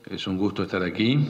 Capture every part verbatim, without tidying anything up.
Es un gusto estar aquí. El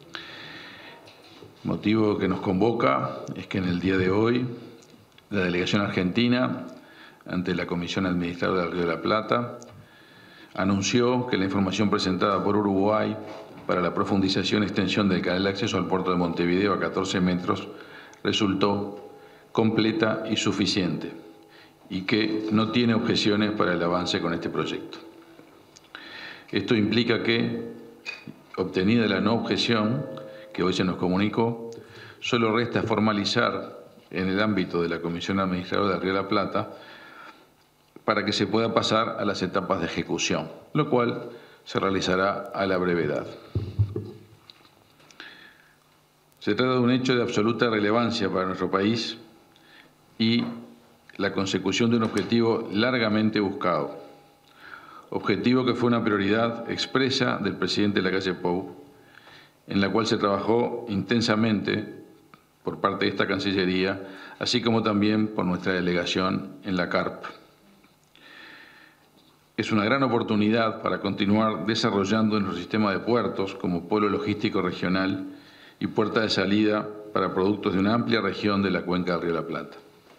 motivo que nos convoca es que en el día de hoy la delegación argentina ante la Comisión Administradora del Río de la Plata anunció que la información presentada por Uruguay para la profundización y extensión del canal de acceso al puerto de Montevideo a catorce metros resultó completa y suficiente y que no tiene objeciones para el avance con este proyecto. Esto implica que, obtenida la no objeción que hoy se nos comunicó, solo resta formalizar en el ámbito de la Comisión Administradora del Río de la Plata para que se pueda pasar a las etapas de ejecución, lo cual se realizará a la brevedad. Se trata de un hecho de absoluta relevancia para nuestro país y la consecución de un objetivo largamente buscado. Objetivo que fue una prioridad expresa del presidente Lacalle Pou, en la cual se trabajó intensamente por parte de esta Cancillería, así como también por nuestra delegación en la CARP. Es una gran oportunidad para continuar desarrollando nuestro sistema de puertos como polo logístico regional y puerta de salida para productos de una amplia región de la cuenca del Río de la Plata.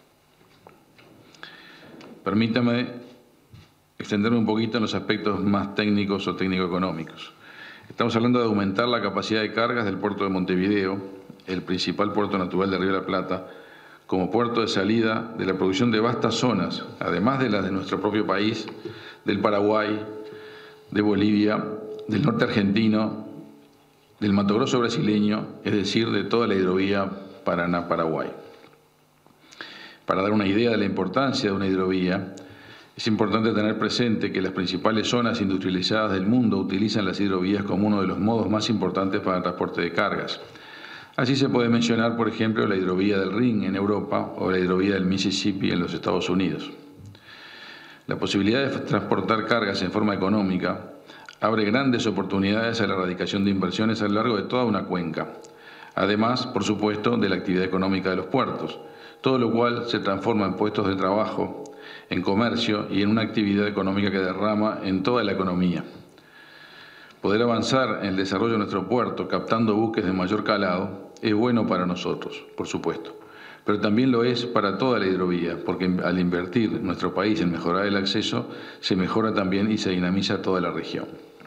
Permítame extenderme un poquito en los aspectos más técnicos o técnico-económicos. Estamos hablando de aumentar la capacidad de cargas del puerto de Montevideo, el principal puerto natural del Río de la Plata, como puerto de salida de la producción de vastas zonas, además de las de nuestro propio país, del Paraguay, de Bolivia, del norte argentino, del Mato Grosso brasileño, es decir, de toda la hidrovía Paraná-Paraguay. Para dar una idea de la importancia de una hidrovía, es importante tener presente que las principales zonas industrializadas del mundo utilizan las hidrovías como uno de los modos más importantes para el transporte de cargas. Así se puede mencionar, por ejemplo, la hidrovía del Rin en Europa o la hidrovía del Mississippi en los Estados Unidos. La posibilidad de transportar cargas en forma económica abre grandes oportunidades a la erradicación de inversiones a lo largo de toda una cuenca. Además, por supuesto, de la actividad económica de los puertos, todo lo cual se transforma en puestos de trabajo, en comercio y en una actividad económica que derrama en toda la economía. Poder avanzar en el desarrollo de nuestro puerto captando buques de mayor calado es bueno para nosotros, por supuesto, pero también lo es para toda la hidrovía, porque al invertir nuestro país en mejorar el acceso, se mejora también y se dinamiza toda la región.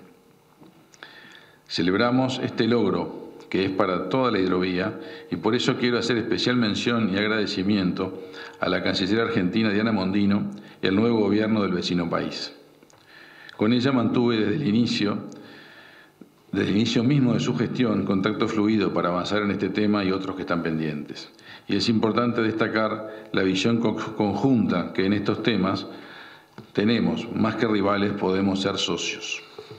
Celebramos este logro, que es para toda la hidrovía, y por eso quiero hacer especial mención y agradecimiento a la canciller argentina Diana Mondino y al nuevo gobierno del vecino país. Con ella mantuve desde el inicio, desde el inicio mismo de su gestión, contacto fluido para avanzar en este tema y otros que están pendientes. Y es importante destacar la visión conjunta que en estos temas tenemos, más que rivales podemos ser socios.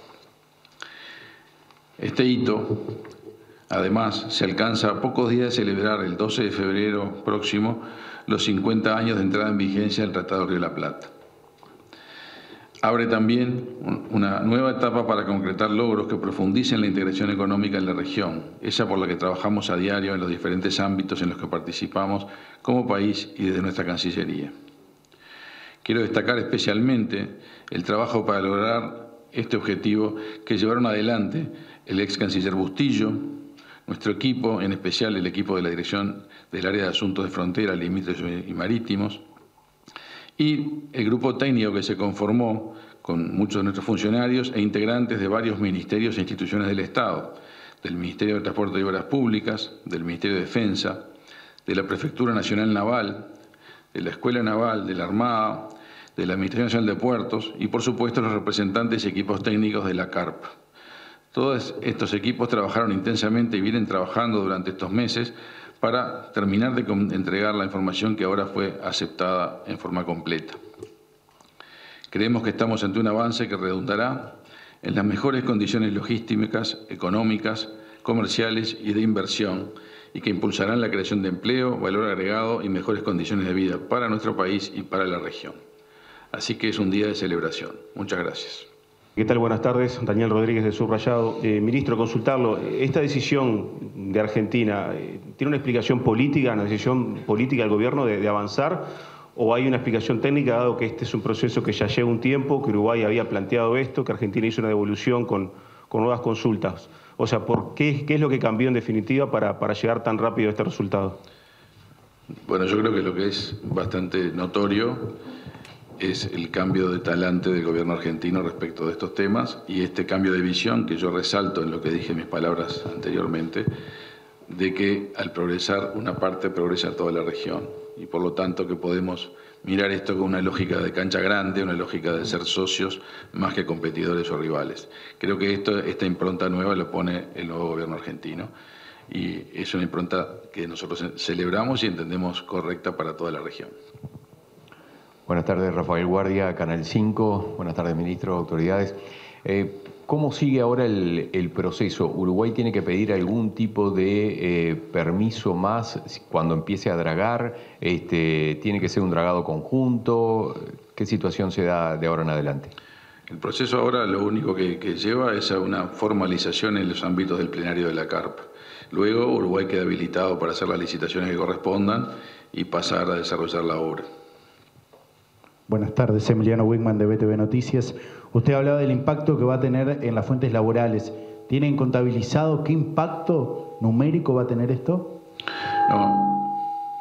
Este hito, además, se alcanza a pocos días de celebrar el doce de febrero próximo los cincuenta años de entrada en vigencia del Tratado del Río de la Plata. Abre también una nueva etapa para concretar logros que profundicen la integración económica en la región, esa por la que trabajamos a diario en los diferentes ámbitos en los que participamos como país y desde nuestra Cancillería. Quiero destacar especialmente el trabajo para lograr este objetivo que llevaron adelante el ex canciller Bustillo, nuestro equipo, en especial el equipo de la Dirección del Área de Asuntos de Frontera, Límites y Marítimos, y el grupo técnico que se conformó con muchos de nuestros funcionarios e integrantes de varios ministerios e instituciones del Estado, del Ministerio de Transporte y Obras Públicas, del Ministerio de Defensa, de la Prefectura Nacional Naval, de la Escuela Naval, de la Armada, de la Administración Nacional de Puertos y, por supuesto, los representantes y equipos técnicos de la CARP. Todos estos equipos trabajaron intensamente y vienen trabajando durante estos meses para terminar de entregar la información que ahora fue aceptada en forma completa. Creemos que estamos ante un avance que redundará en las mejores condiciones logísticas, económicas, comerciales y de inversión y que impulsarán la creación de empleo, valor agregado y mejores condiciones de vida para nuestro país y para la región. Así que es un día de celebración. Muchas gracias. ¿Qué tal? Buenas tardes. Daniel Rodríguez de Subrayado. Eh, ministro, consultarlo. ¿Esta decisión de Argentina eh, tiene una explicación política, una decisión política del gobierno de, de avanzar, o hay una explicación técnica, dado que este es un proceso que ya lleva un tiempo, que Uruguay había planteado esto, que Argentina hizo una devolución con, con nuevas consultas. O sea, ¿por qué, qué es lo que cambió en definitiva para, para llegar tan rápido a este resultado? Bueno, yo creo que lo que es bastante notorio es el cambio de talante del gobierno argentino respecto de estos temas y este cambio de visión que yo resalto en lo que dije en mis palabras anteriormente, de que al progresar una parte progresa toda la región y por lo tanto que podemos mirar esto con una lógica de cancha grande, una lógica de ser socios más que competidores o rivales. Creo que esto, esta impronta nueva lo pone el nuevo gobierno argentino y es una impronta que nosotros celebramos y entendemos correcta para toda la región. Buenas tardes, Rafael Guardia, Canal cinco. Buenas tardes, ministro, autoridades. Eh, ¿Cómo sigue ahora el, el proceso? ¿Uruguay tiene que pedir algún tipo de eh, permiso más cuando empiece a dragar? Este, ¿Tiene que ser un dragado conjunto? ¿Qué situación se da de ahora en adelante? El proceso ahora lo único que, que lleva es a una formalización en los ámbitos del plenario de la CARP. Luego Uruguay queda habilitado para hacer las licitaciones que correspondan y pasar a desarrollar la obra. Buenas tardes, Emiliano Wigman de B T V Noticias. Usted hablaba del impacto que va a tener en las fuentes laborales. ¿Tienen contabilizado qué impacto numérico va a tener esto? No,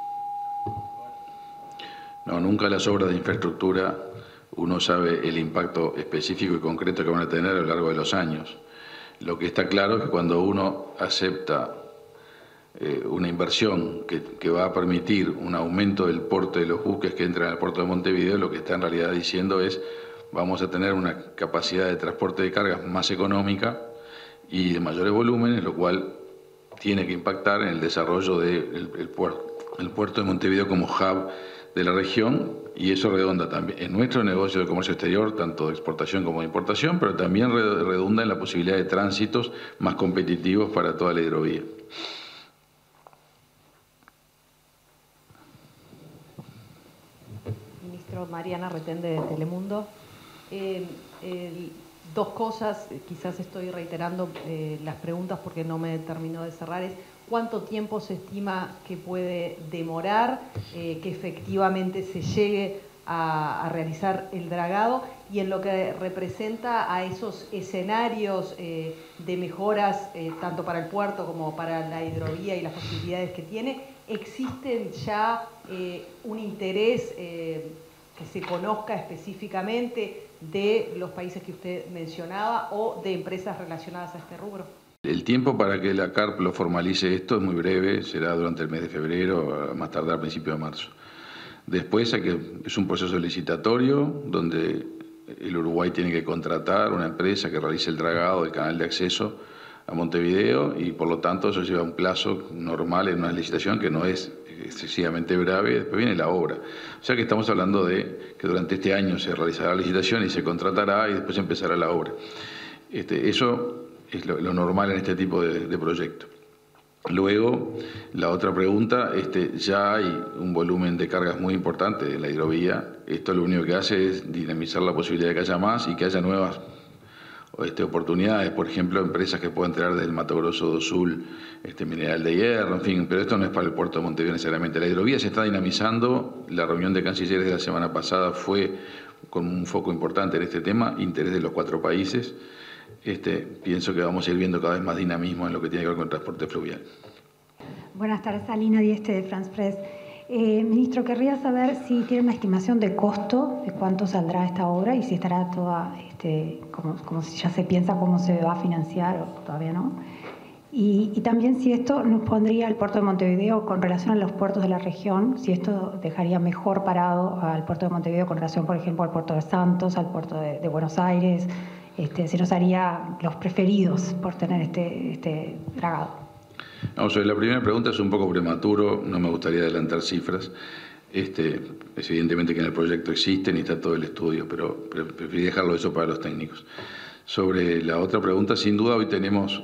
no, nunca las obras de infraestructura uno sabe el impacto específico y concreto que van a tener a lo largo de los años. Lo que está claro es que cuando uno acepta eh, una inversión que, que va a permitir un aumento del porte de los buques que entran al puerto de Montevideo, lo que está en realidad diciendo es vamos a tener una capacidad de transporte de cargas más económica y de mayores volúmenes, lo cual tiene que impactar en el desarrollo del el puerto, el puerto de Montevideo como hub de la región, y eso redunda también en nuestro negocio de comercio exterior, tanto de exportación como de importación, pero también redunda en la posibilidad de tránsitos más competitivos para toda la hidrovía. Ministro, Mariana Retende de Telemundo. Eh, el, dos cosas, quizás estoy reiterando eh, las preguntas porque no me terminó de cerrar, es cuánto tiempo se estima que puede demorar eh, que efectivamente se llegue a, a realizar el dragado y en lo que representa a esos escenarios eh, de mejoras eh, tanto para el puerto como para la hidrovía y las posibilidades que tiene, ¿existen ya eh, un interés eh, que se conozca específicamente de los países que usted mencionaba o de empresas relacionadas a este rubro? El tiempo para que la CARP lo formalice esto es muy breve, será durante el mes de febrero, más tardar a principios de marzo. Después hay que, es un proceso licitatorio donde el Uruguay tiene que contratar una empresa que realice el dragado del canal de acceso a Montevideo y por lo tanto eso lleva un plazo normal en una licitación que no es excesivamente breve, después viene la obra. O sea que estamos hablando de que durante este año se realizará la licitación y se contratará y después empezará la obra. Este, eso es lo, lo normal en este tipo de, de proyectos. Luego, la otra pregunta, este, ya hay un volumen de cargas muy importante en la hidrovía. Esto lo único que hace es dinamizar la posibilidad de que haya más y que haya nuevas este, oportunidades, por ejemplo, empresas que puedan traer desde el Mato Grosso do Sul este, mineral de hierro, en fin, pero esto no es para el puerto de Montevideo necesariamente. La hidrovía se está dinamizando, la reunión de cancilleres de la semana pasada fue con un foco importante en este tema, interés de los cuatro países. Este, pienso que vamos a ir viendo cada vez más dinamismo en lo que tiene que ver con el transporte fluvial. Buenas tardes, Alina Dieste de France Press. Eh, ministro, querría saber si tiene una estimación de costo, de cuánto saldrá esta obra y si estará toda, este, como, como si ya se piensa cómo se va a financiar o todavía no. Y, y también si esto nos pondría el puerto de Montevideo con relación a los puertos de la región, si esto dejaría mejor parado al puerto de Montevideo con relación, por ejemplo, al puerto de Santos, al puerto de, de Buenos Aires, este, si nos haría los preferidos por tener este, este dragado. No, sobre la primera pregunta es un poco prematuro, no me gustaría adelantar cifras. Este, es evidentemente que en el proyecto existen y está todo el estudio, pero preferí dejarlo eso para los técnicos. Sobre la otra pregunta, sin duda hoy tenemos,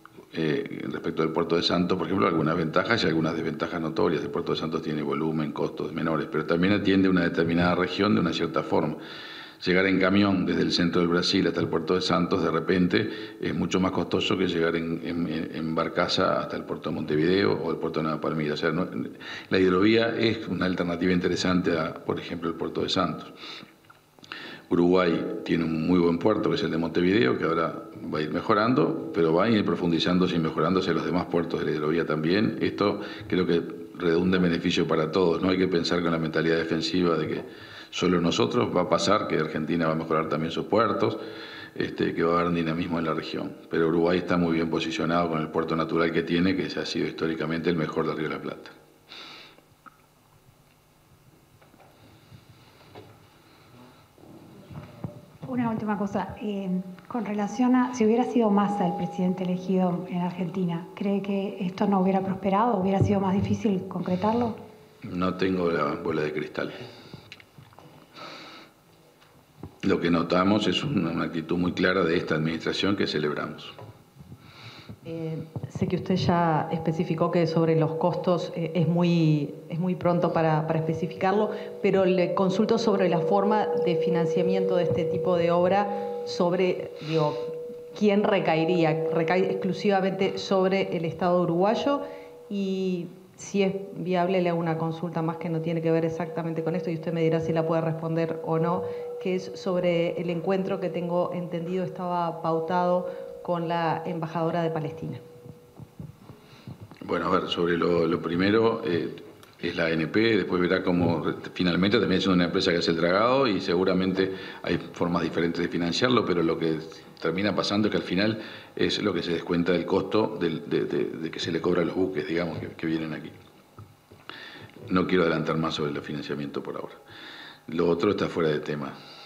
eh, respecto del puerto de Santos, por ejemplo, algunas ventajas y algunas desventajas notorias. El puerto de Santos tiene volumen, costos menores, pero también atiende una determinada región de una cierta forma. Llegar en camión desde el centro del Brasil hasta el puerto de Santos, de repente, es mucho más costoso que llegar en, en, en barcaza hasta el puerto de Montevideo o el puerto de Nueva Palmira. O sea, no, la hidrovía es una alternativa interesante a, por ejemplo, el puerto de Santos. Uruguay tiene un muy buen puerto, que es el de Montevideo, que ahora va a ir mejorando, pero va a ir profundizándose y mejorándose los demás puertos de la hidrovía también. Esto creo que redunda en beneficio para todos. No hay que pensar con la mentalidad defensiva de que solo nosotros. Va a pasar que Argentina va a mejorar también sus puertos, este, que va a haber un dinamismo en la región. Pero Uruguay está muy bien posicionado con el puerto natural que tiene, que ha sido históricamente el mejor del Río de la Plata. Una última cosa, eh, con relación a si hubiera sido Massa el presidente elegido en Argentina, ¿cree que esto no hubiera prosperado? ¿Hubiera sido más difícil concretarlo? No tengo la bola de cristal. Lo que notamos es una, una actitud muy clara de esta administración que celebramos. Eh, sé que usted ya especificó que sobre los costos eh, es, muy, es muy pronto para, para especificarlo, pero le consulto sobre la forma de financiamiento de este tipo de obra, sobre, digo, quién recaería, recae exclusivamente sobre el Estado uruguayo, y si es viable le hago una consulta más que no tiene que ver exactamente con esto y usted me dirá si la puede responder o no, que es sobre el encuentro que tengo entendido estaba pautado con la embajadora de Palestina. Bueno, a ver, sobre lo, lo primero, eh, es la A N P, después verá cómo finalmente también es una empresa que hace el dragado y seguramente hay formas diferentes de financiarlo, pero lo que termina pasando es que al final es lo que se descuenta del costo de, de, de, de que se le cobra a los buques, digamos, que, que vienen aquí. No quiero adelantar más sobre el financiamiento por ahora. Lo otro está fuera de tema.